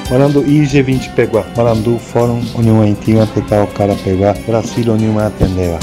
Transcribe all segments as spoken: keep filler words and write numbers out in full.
Marando I G vinte Peguá, Marandu Fórum União Haitiana Tecao Cara Peguá, Brasil União Atendeva.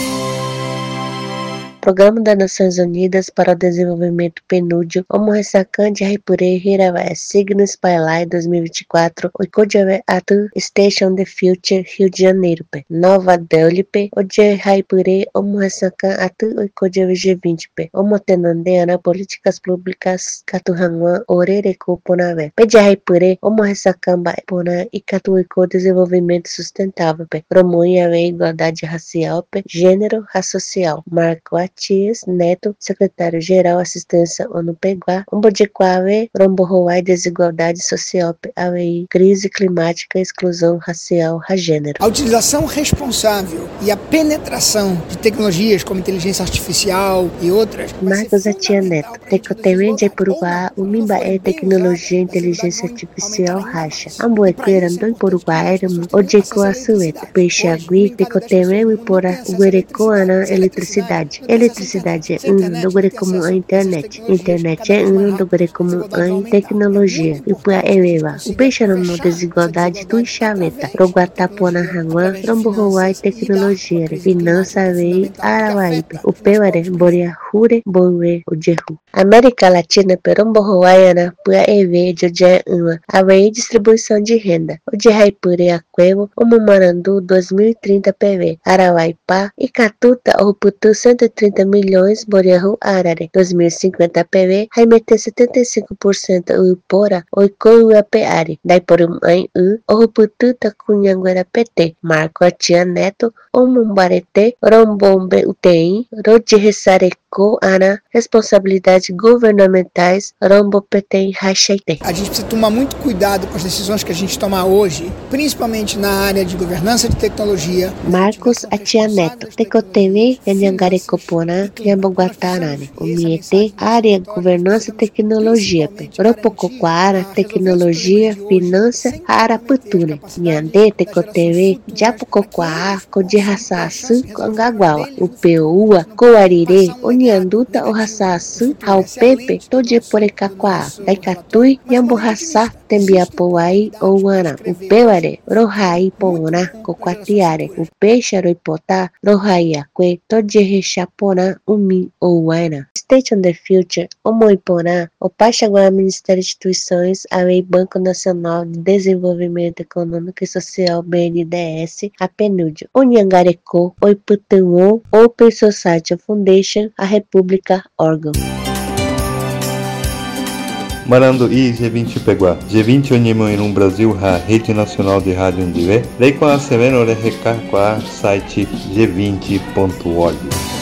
Programa das Nações Unidas para o Desenvolvimento PNUD, Omo Ressacan de Haipure, Hiravai, Signo Spylight dois mil e vinte e quatro, Oikojave Atu, Station the Future, Rio de Janeiro, Nova Delhi, Oje Haipure, Omo Ressacan Atu, Oikojave G vinte, Omo Tenandeana, Políticas Públicas, Katuhanguan, Orereco Ponave, Pede Haipure, Omo Ressacan Baipona e Katuico Desenvolvimento Sustentável, Promoia a igualdade racial, gênero, racial, Marco Matias Neto, secretário-geral, assistência ONU Peguá, Ombodiquave, Romborroai, desigualdade social, A V I, crise climática, exclusão racial, gênero. A utilização responsável e a penetração de tecnologias como inteligência artificial e outras. Marcos Atia Neto, Tecotemende e Puruguá, Umimba é tecnologia e inteligência artificial racha. Ambuequeira, Doi Puruguá, Ojeco Açueta, Peixe Agui, Tecotemende e Pora, Uerecoana, eletricidade. Eletricidade é um lugar como a internet. Internet é um lugar como a tecnologia. E por aí o peixe era uma desigualdade do chaveta. Roguatapona Hangua, Romborroai tecnologia. Finança vei Arawaipe. O Peware, Boria Hure, Boue, o Jehu. América Latina, Peromborroaiana, por aí vei Jodia uma. A distribuição de renda. O de Haipure Aquevo, o Mumarandu dois mil e trinta P V. Arawaipa e Catuta, o Putu cento e trinta milhões, Boriahu Arare, dois mil e cinquenta P V, Raimete setenta e cinco por cento Uipora, Oikoua Peari, Daiporum Ain U, Orupututa Cunhanguera P T, Marco Atia Neto, Omumbarete, Rombombe U T I, Rodressareco Ana, responsabilidades governamentais, Rombo P T em Racheite. A gente precisa tomar muito cuidado com as decisões que a gente tomar hoje, principalmente na área de governança de tecnologia. Marcos Atia Neto, Tecoteme, Yanhangareco Pona, Yamboguatarane, o Miete, área governança e tecnologia, Ropocoquara, tecnologia, finança, Araputune, Nhande, Tecoteve, Japucoquá, Codirraçaçu, Congaguawa, o Peua, Coarire, o Nhanduta, o Raçaçu, Ao Pepe, Tojeporecaquá, Daicatui, Yamburraçá, Tembiapoai, ou Ana, o Peware, Rohai, Pona, Coquatiare, o Peixaroipotá, Rohai, Aque, Tojerechapona, Umi, ou Ana. State on the Future, o Moipona, o Pachaguá Ministério de Instituições, a Lei Banco Nacional de Desenvolvimento Econômico e Social, B N D E S, a PNUD, o Nhangareco, o Iputumo, Open Society Foundation, a República Órgão. Marando I G vinte Peguá, G vinte Onyemoirum Brasil, a Rede Nacional de Rádio Undivé, Lei com a Semeno Recar com a site g vinte ponto org.